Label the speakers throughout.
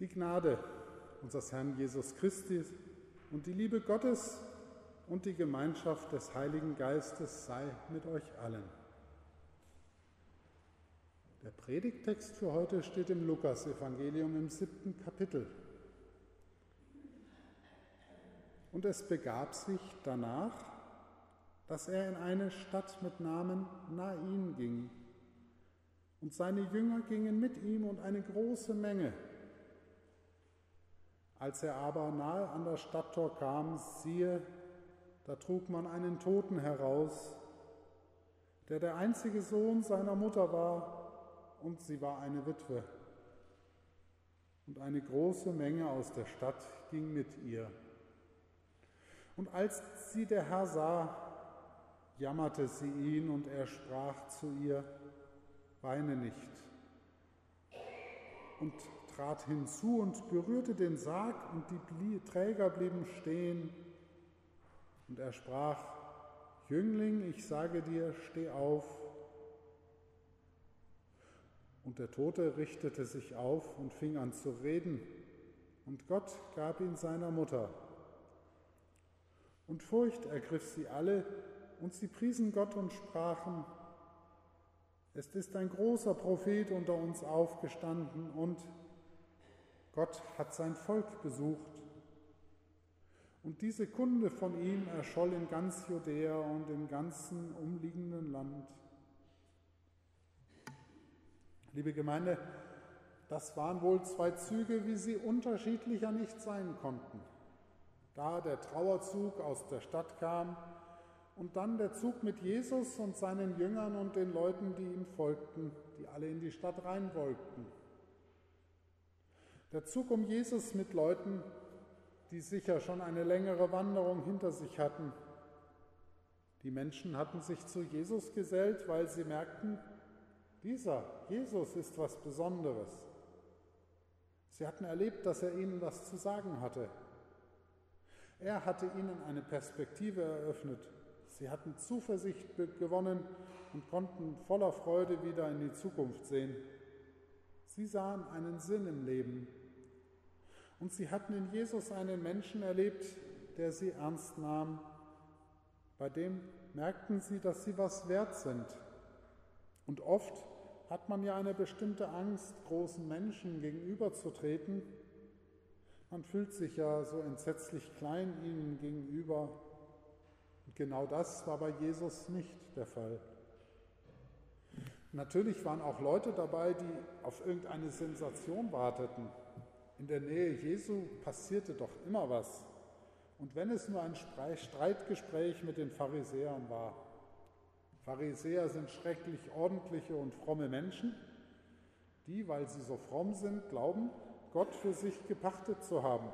Speaker 1: Die Gnade unseres Herrn Jesus Christi und die Liebe Gottes und die Gemeinschaft des Heiligen Geistes sei mit euch allen. Der Predigttext für heute steht im Lukasevangelium im 7. Kapitel. Und es begab sich danach, dass er in eine Stadt mit Namen Nain ging. Und seine Jünger gingen mit ihm und eine große Menge. Als er aber nahe an das Stadttor kam, siehe, da trug man einen Toten heraus, der einzige Sohn seiner Mutter war, und sie war eine Witwe. Und eine große Menge aus der Stadt ging mit ihr. Und als sie der Herr sah, jammerte sie ihn, und er sprach zu ihr: Weine nicht. Und trat hinzu und berührte den Sarg, und die Träger blieben stehen. Und er sprach: Jüngling, ich sage dir, steh auf. Und der Tote richtete sich auf und fing an zu reden, und Gott gab ihn seiner Mutter. Und Furcht ergriff sie alle, und sie priesen Gott und sprachen: Es ist ein großer Prophet unter uns aufgestanden, und Gott hat sein Volk besucht. Und diese Kunde von ihm erscholl in ganz Judäa und im ganzen umliegenden Land. Liebe Gemeinde, das waren wohl zwei Züge, wie sie unterschiedlicher nicht sein konnten. Da der Trauerzug aus der Stadt kam und dann der Zug mit Jesus und seinen Jüngern und den Leuten, die ihm folgten, die alle in die Stadt rein wollten. Der Zug um Jesus mit Leuten, die sicher schon eine längere Wanderung hinter sich hatten. Die Menschen hatten sich zu Jesus gesellt, weil sie merkten, dieser Jesus ist was Besonderes. Sie hatten erlebt, dass er ihnen was zu sagen hatte. Er hatte ihnen eine Perspektive eröffnet. Sie hatten Zuversicht gewonnen und konnten voller Freude wieder in die Zukunft sehen. Sie sahen einen Sinn im Leben. Und sie hatten in Jesus einen Menschen erlebt, der sie ernst nahm. Bei dem merkten sie, dass sie was wert sind. Und oft hat man ja eine bestimmte Angst, großen Menschen gegenüberzutreten. Man fühlt sich ja so entsetzlich klein ihnen gegenüber. Und genau das war bei Jesus nicht der Fall. Natürlich waren auch Leute dabei, die auf irgendeine Sensation warteten. In der Nähe Jesu passierte doch immer was. Und wenn es nur ein Streitgespräch mit den Pharisäern war. Pharisäer sind schrecklich ordentliche und fromme Menschen, die, weil sie so fromm sind, glauben, Gott für sich gepachtet zu haben.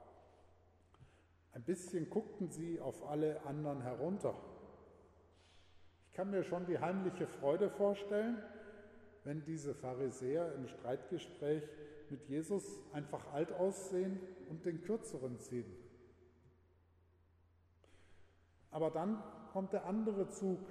Speaker 1: Ein bisschen guckten sie auf alle anderen herunter. Ich kann mir schon die heimliche Freude vorstellen, wenn diese Pharisäer im Streitgespräch mit Jesus einfach alt aussehen und den Kürzeren ziehen. Aber dann kommt der andere Zug.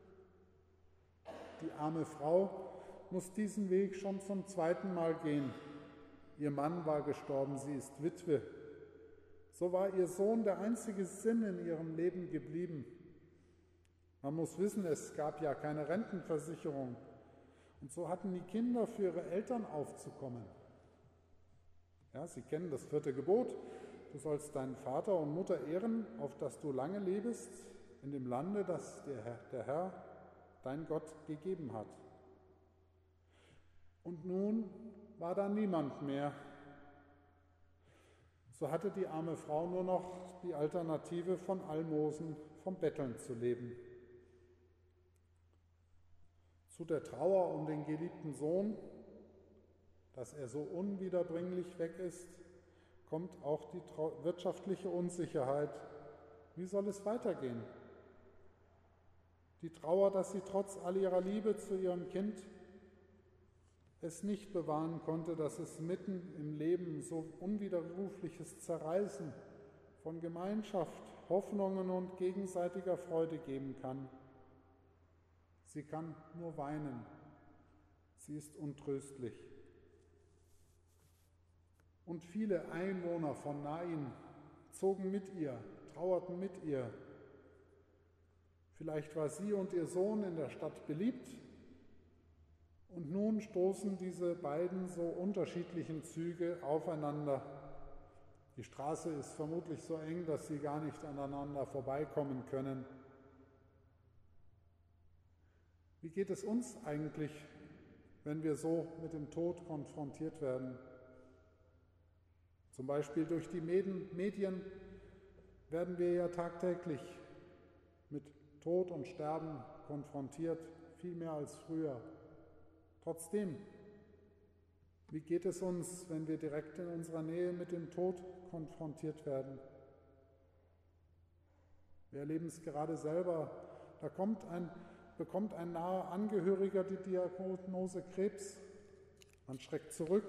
Speaker 1: Die arme Frau muss diesen Weg schon zum zweiten Mal gehen. Ihr Mann war gestorben, sie ist Witwe. So war ihr Sohn der einzige Sinn in ihrem Leben geblieben. Man muss wissen, es gab ja keine Rentenversicherung. Und so hatten die Kinder für ihre Eltern aufzukommen. Ja, Sie kennen das 4. Gebot. Du sollst deinen Vater und Mutter ehren, auf dass du lange lebst in dem Lande, das dir der Herr, dein Gott, gegeben hat. Und nun war da niemand mehr. So hatte die arme Frau nur noch die Alternative von Almosen, vom Betteln zu leben. Zu der Trauer um den geliebten Sohn, dass er so unwiederbringlich weg ist, kommt auch die wirtschaftliche Unsicherheit. Wie soll es weitergehen? Die Trauer, dass sie trotz all ihrer Liebe zu ihrem Kind es nicht bewahren konnte, dass es mitten im Leben so unwiderrufliches Zerreißen von Gemeinschaft, Hoffnungen und gegenseitiger Freude geben kann. Sie kann nur weinen. Sie ist untröstlich. Und viele Einwohner von Nain zogen mit ihr, trauerten mit ihr. Vielleicht war sie und ihr Sohn in der Stadt beliebt. Und nun stoßen diese beiden so unterschiedlichen Züge aufeinander. Die Straße ist vermutlich so eng, dass sie gar nicht aneinander vorbeikommen können. Wie geht es uns eigentlich, wenn wir so mit dem Tod konfrontiert werden? Zum Beispiel durch die Medien werden wir ja tagtäglich mit Tod und Sterben konfrontiert, viel mehr als früher. Trotzdem, wie geht es uns, wenn wir direkt in unserer Nähe mit dem Tod konfrontiert werden? Wir erleben es gerade selber. Da bekommt ein naher Angehöriger die Diagnose Krebs. Man schreckt zurück.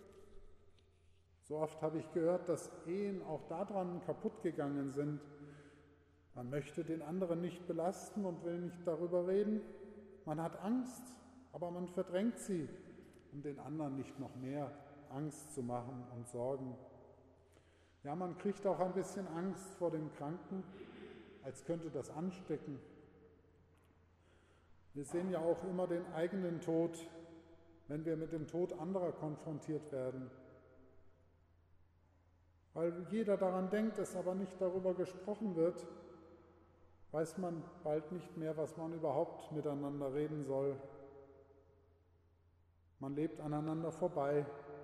Speaker 1: So oft habe ich gehört, dass Ehen auch daran kaputt gegangen sind. Man möchte den anderen nicht belasten und will nicht darüber reden. Man hat Angst, aber man verdrängt sie, um den anderen nicht noch mehr Angst zu machen und Sorgen. Ja, man kriegt auch ein bisschen Angst vor dem Kranken, als könnte das anstecken. Wir sehen ja auch immer den eigenen Tod, wenn wir mit dem Tod anderer konfrontiert werden. Weil jeder daran denkt, es aber nicht darüber gesprochen wird, weiß man bald nicht mehr, was man überhaupt miteinander reden soll. Man lebt aneinander vorbei.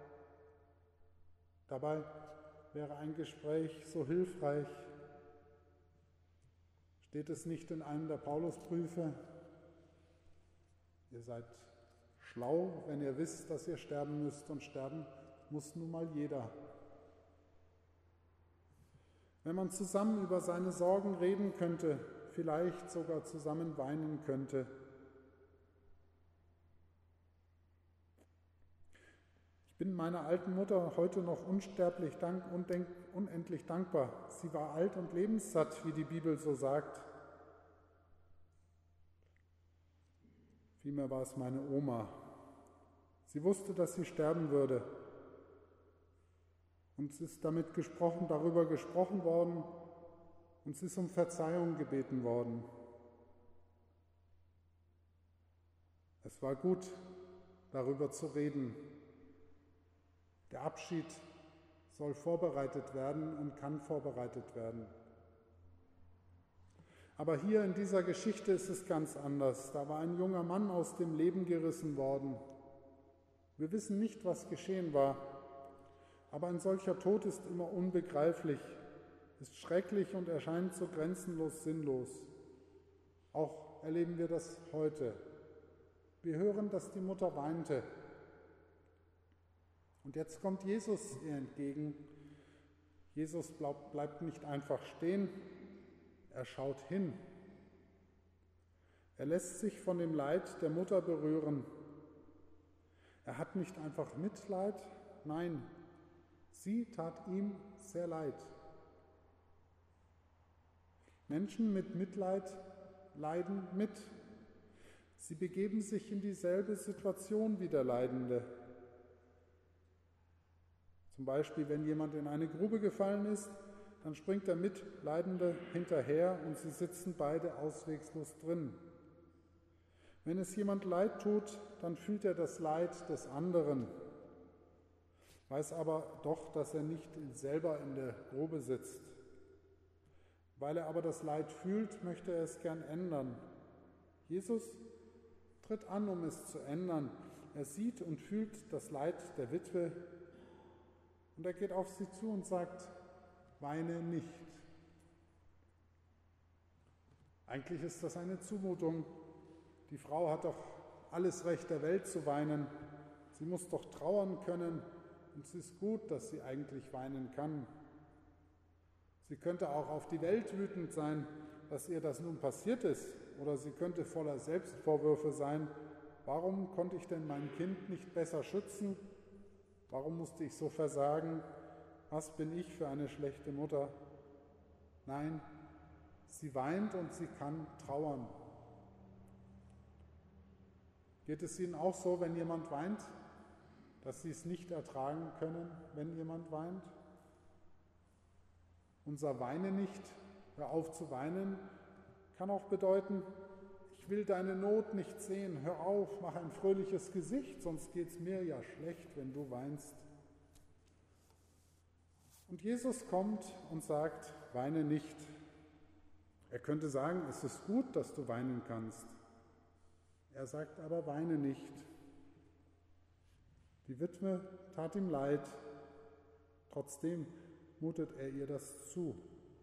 Speaker 1: Dabei wäre ein Gespräch so hilfreich. Steht es nicht in einem der Paulusbriefe? Ihr seid schlau, wenn ihr wisst, dass ihr sterben müsst, und sterben muss nun mal jeder. Wenn man zusammen über seine Sorgen reden könnte, vielleicht sogar zusammen weinen könnte. Ich bin meiner alten Mutter heute noch unendlich dankbar. Sie war alt und lebenssatt, wie die Bibel so sagt. Vielmehr war es meine Oma. Sie wusste, dass sie sterben würde. Und es ist darüber gesprochen worden, und es ist um Verzeihung gebeten worden. Es war gut, darüber zu reden. Der Abschied soll vorbereitet werden und kann vorbereitet werden. Aber hier in dieser Geschichte ist es ganz anders. Da war ein junger Mann aus dem Leben gerissen worden. Wir wissen nicht, was geschehen war. Aber ein solcher Tod ist immer unbegreiflich, ist schrecklich und erscheint so grenzenlos sinnlos. Auch erleben wir das heute. Wir hören, dass die Mutter weinte. Und jetzt kommt Jesus ihr entgegen. Jesus bleibt nicht einfach stehen, er schaut hin. Er lässt sich von dem Leid der Mutter berühren. Er hat nicht einfach Mitleid, nein, sie tat ihm sehr leid. Menschen mit Mitleid leiden mit. Sie begeben sich in dieselbe Situation wie der Leidende. Zum Beispiel, wenn jemand in eine Grube gefallen ist, dann springt der Mitleidende hinterher und sie sitzen beide auswegslos drin. Wenn es jemand Leid tut, dann fühlt er das Leid des anderen, weiß aber doch, dass er nicht selber in der Grube sitzt. Weil er aber das Leid fühlt, möchte er es gern ändern. Jesus tritt an, um es zu ändern. Er sieht und fühlt das Leid der Witwe und er geht auf sie zu und sagt, weine nicht. Eigentlich ist das eine Zumutung. Die Frau hat doch alles Recht der Welt zu weinen. Sie muss doch trauern können und es ist gut, dass sie eigentlich weinen kann. Sie könnte auch auf die Welt wütend sein, dass ihr das nun passiert ist. Oder sie könnte voller Selbstvorwürfe sein. Warum konnte ich denn mein Kind nicht besser schützen? Warum musste ich so versagen? Was bin ich für eine schlechte Mutter? Nein, sie weint und sie kann trauern. Geht es Ihnen auch so, wenn jemand weint, dass sie es nicht ertragen können, wenn jemand weint? Unser Weine nicht, hör auf zu weinen, kann auch bedeuten, ich will deine Not nicht sehen, hör auf, mach ein fröhliches Gesicht, sonst geht es mir ja schlecht, wenn du weinst. Und Jesus kommt und sagt, weine nicht. Er könnte sagen, es ist gut, dass du weinen kannst. Er sagt aber, weine nicht. Die Witwe tat ihm leid, trotzdem mutet er ihr das zu.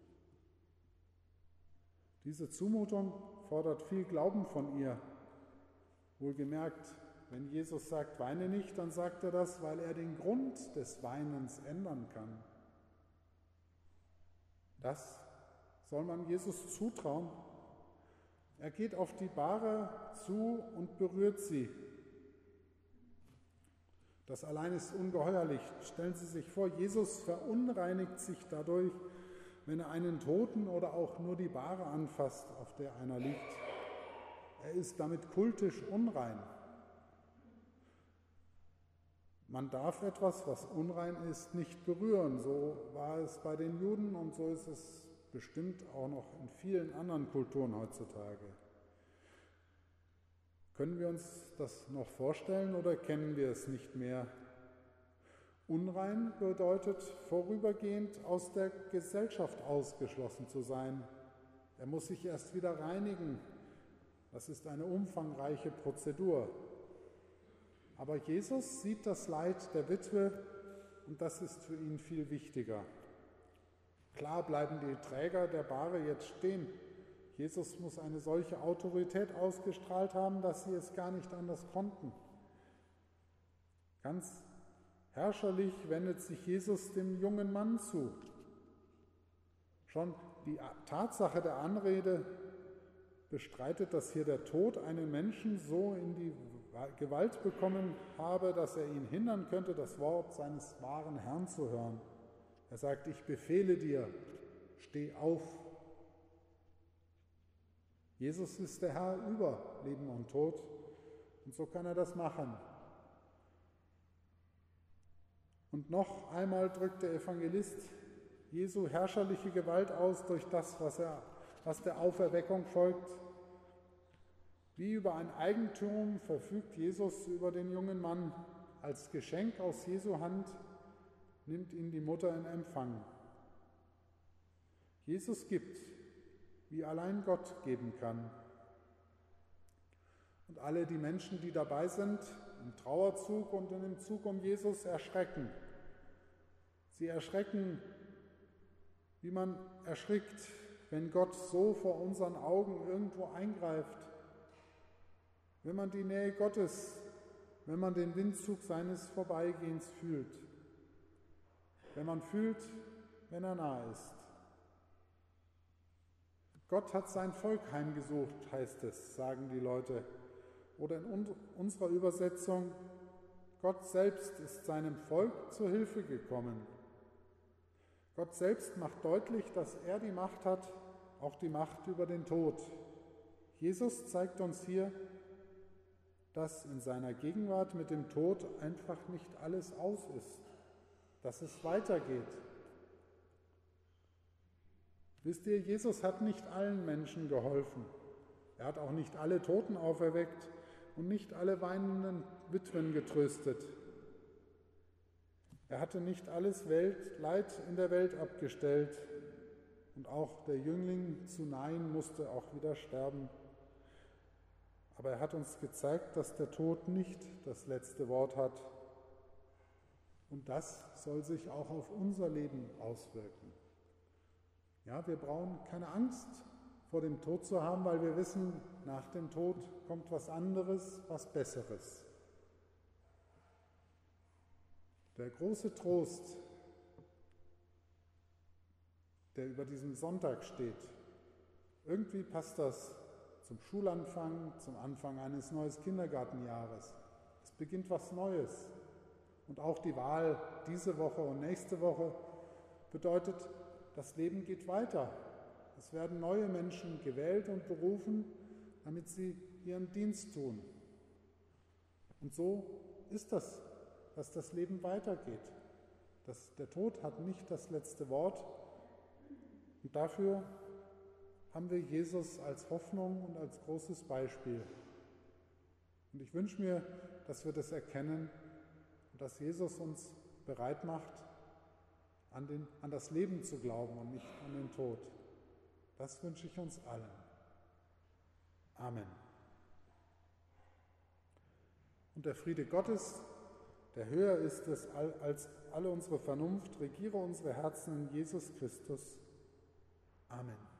Speaker 1: Diese Zumutung fordert viel Glauben von ihr. Wohlgemerkt, wenn Jesus sagt, weine nicht, dann sagt er das, weil er den Grund des Weinens ändern kann. Das soll man Jesus zutrauen. Er geht auf die Bahre zu und berührt sie. Das allein ist ungeheuerlich. Stellen Sie sich vor, Jesus verunreinigt sich dadurch, wenn er einen Toten oder auch nur die Bahre anfasst, auf der einer liegt. Er ist damit kultisch unrein. Man darf etwas, was unrein ist, nicht berühren. So war es bei den Juden und so ist es bestimmt auch noch in vielen anderen Kulturen heutzutage. Können wir uns das noch vorstellen oder kennen wir es nicht mehr? Unrein bedeutet vorübergehend aus der Gesellschaft ausgeschlossen zu sein. Er muss sich erst wieder reinigen. Das ist eine umfangreiche Prozedur. Aber Jesus sieht das Leid der Witwe und das ist für ihn viel wichtiger. Klar bleiben die Träger der Bahre jetzt stehen. Jesus muss eine solche Autorität ausgestrahlt haben, dass sie es gar nicht anders konnten. Ganz herrscherlich wendet sich Jesus dem jungen Mann zu. Schon die Tatsache der Anrede bestreitet, dass hier der Tod einen Menschen so in die Gewalt bekommen habe, dass er ihn hindern könnte, das Wort seines wahren Herrn zu hören. Er sagt, ich befehle dir, steh auf. Jesus ist der Herr über Leben und Tod und so kann er das machen. Und noch einmal drückt der Evangelist Jesu herrscherliche Gewalt aus durch das, was der Auferweckung folgt. Wie über ein Eigentum verfügt Jesus über den jungen Mann. Als Geschenk aus Jesu Hand nimmt ihn die Mutter in Empfang. Jesus gibt, wie allein Gott geben kann. Und alle die Menschen, die dabei sind, im Trauerzug und in dem Zug um Jesus, erschrecken. Sie erschrecken, wie man erschrickt, wenn Gott so vor unseren Augen irgendwo eingreift. Wenn man die Nähe Gottes, wenn man den Windzug seines Vorbeigehens fühlt. Wenn man fühlt, wenn er nahe ist. Gott hat sein Volk heimgesucht, heißt es, sagen die Leute. Oder in unserer Übersetzung, Gott selbst ist seinem Volk zur Hilfe gekommen. Gott selbst macht deutlich, dass er die Macht hat, auch die Macht über den Tod. Jesus zeigt uns hier, dass in seiner Gegenwart mit dem Tod einfach nicht alles aus ist, dass es weitergeht. Wisst ihr, Jesus hat nicht allen Menschen geholfen. Er hat auch nicht alle Toten auferweckt und nicht alle weinenden Witwen getröstet. Er hatte nicht alles Leid in der Welt abgestellt und auch der Jüngling zu Nain musste auch wieder sterben. Aber er hat uns gezeigt, dass der Tod nicht das letzte Wort hat. Und das soll sich auch auf unser Leben auswirken. Ja, wir brauchen keine Angst vor dem Tod zu haben, weil wir wissen, nach dem Tod kommt was anderes, was Besseres. Der große Trost, der über diesem Sonntag steht, irgendwie passt das zum Schulanfang, zum Anfang eines neuen Kindergartenjahres. Es beginnt was Neues. Und auch die Wahl diese Woche und nächste Woche bedeutet, das Leben geht weiter. Es werden neue Menschen gewählt und berufen, damit sie ihren Dienst tun. Und so ist das dass das Leben weitergeht. Der Tod hat nicht das letzte Wort. Und dafür haben wir Jesus als Hoffnung und als großes Beispiel. Und ich wünsche mir, dass wir das erkennen und dass Jesus uns bereit macht, an das Leben zu glauben und nicht an den Tod. Das wünsche ich uns allen. Amen. Und der Friede Gottes, der höher ist als alle unsere Vernunft, regiere unsere Herzen in Jesus Christus. Amen.